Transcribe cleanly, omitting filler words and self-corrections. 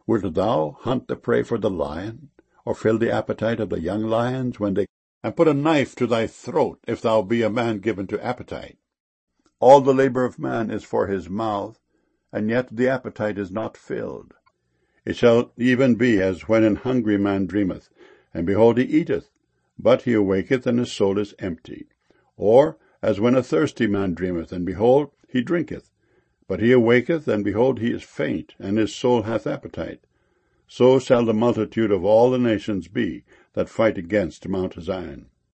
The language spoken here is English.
Wilt thou hunt the prey for the lion, or fill the appetite of the young lions when they and put a knife to thy throat, if thou be a man given to appetite? All the labor of man is for his mouth, and yet the appetite is not filled. It shall even be as when an hungry man dreameth, and behold he eateth, but he awaketh, and his soul is empty. Or as when a thirsty man dreameth, and behold he drinketh, but he awaketh, and behold he is faint, and his soul hath appetite. So shall the multitude of all the nations be that fight against Mount Zion.